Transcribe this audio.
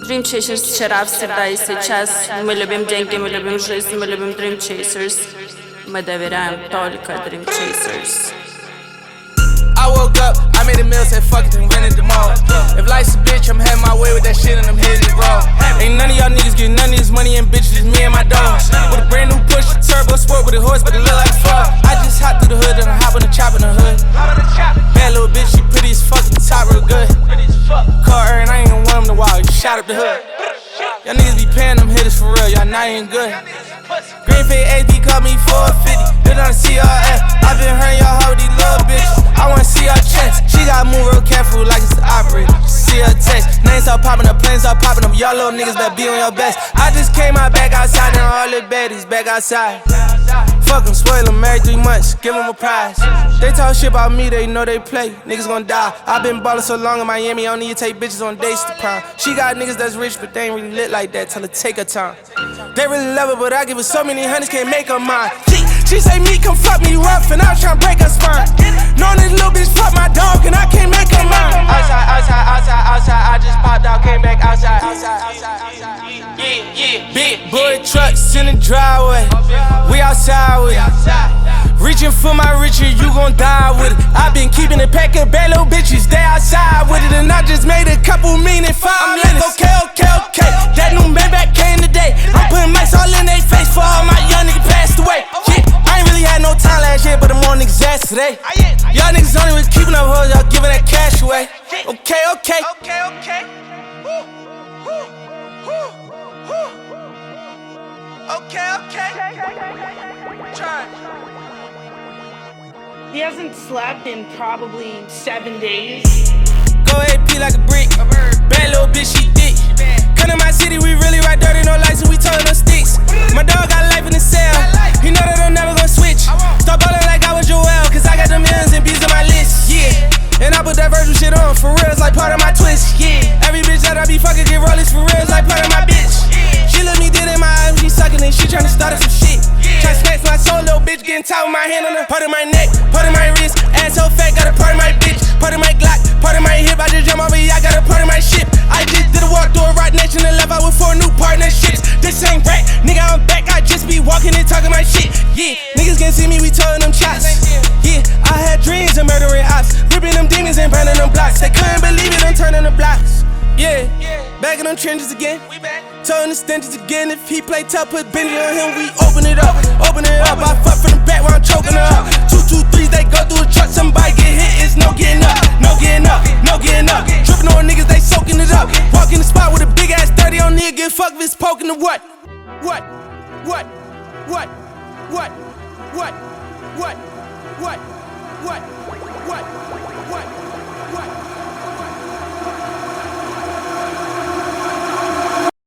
Dream Chasers вчера, всегда и сейчас. Мы любим деньги, мы любим жизнь, мы любим Dream Chasers. Мы доверяем только Dream Chasers. I woke up, I made a meal, said fuck it and rented the mall. If life's a bitch, I'm having my way with that shit and I'm hitting it raw. Ain't none of y'all niggas getting none of this money and bitches, me and my dogs. With a brand new push, turbo sport with a horse, but it look like a frog. I just hop through the hood and I hop on the chop in the hood. Bad little bitch, she pretty as fuck, the top real good. Car her and I ain't even want him to walk, shot up the hood. Y'all niggas be paying them hitters for real, y'all not even good. Greenfield AD called me 450, been on the CRF. I been hurting y'all hoe with these little bitches. I wanna see her chest. She gotta move real careful like it's the operator. See her text. Names start popping up, planes start popping up. Y'all little niggas better be on your best. I just came out back outside and all the baddies back outside. Fuck them, spoil them every 3 months, give them a prize. They talk shit about me, they know they play. Niggas gon' die. I been ballin' so long in Miami, I don't need to take bitches on dates to prime. She got niggas that's rich, but they ain't really lit like that. Tell her take her time. They really love her, but I give her so many hundreds, can't make her mine. She say me, come fuck me rough, and I was tryna break her spine. Knowing this little bitch fuck my dog, and I can't make her mine. Outside, outside, outside, outside, I just popped out, came back outside. Outside, outside, outside, yeah, yeah. Big boy trucks in the driveway, we outside with it. Reaching for my riches, you gon' die with it. I been keeping it packed of bad little bitches, they outside with it. And I just made a couple mean in 5 minutes. Okay, okay, okay, that new Maybach came today. I'm putting mics all in they face for all my young niggas passed away. Yeah, I ain't really had no time last year, but I'm on niggas ass today. Y'all niggas only was keeping up hoes, y'all giving that cash away. Okay, okay. Okay, okay. Okay, okay. Try. He hasn't slept in probably 7 days. Go ahead, pee like a brick. Bad little bitch, she thick. Come to my city, we really ride dirty, no lights, and we toting no sticks. My dog got life in the cell. He know that I'm never gonna switch. Start ballin' like I was Joel, cause I got them millions and B's on my list. Yeah. And I put that Virgil shit on, for real, it's like part of my twist. Yeah. Every bitch that I be fucking get rollies, for real, it's like part of my bitch. She look me dead in my eyes, she suckin' and she tryna start up some shit. Try to snatch my soul, little bitch, getting tight with my hand on her. Part of my neck, part of my wrist, ass so fat, got a part of my bitch. Part of my Glock, part of my hip, I just jump over here, I got a part of my ship. I just did a walk through a right next to the left, I with 4 new partnerships. This ain't rap, nigga, I'm back, I just be walking and talking my shit. Yeah, niggas can see me, we toting them shots. Yeah, I had dreams of murdering ops, ripping them demons and burning them blocks. They couldn't believe it, I'm turning the blocks. Yeah, back in them trenches again. Telling the stenches again. If he play tough, put Benny on him, we open it up. Open it up, I fuck from the back while I'm choking her up. 2, 2, 3s, they go through the truck. Somebody get hit, it's no getting up. No getting up, no getting up. Tripping on niggas, they soaking it up. Walk in the spot with a big ass 30 on nigga, get fucked if it's poking the what? What? What? What? What? What? What? What? What? What? What?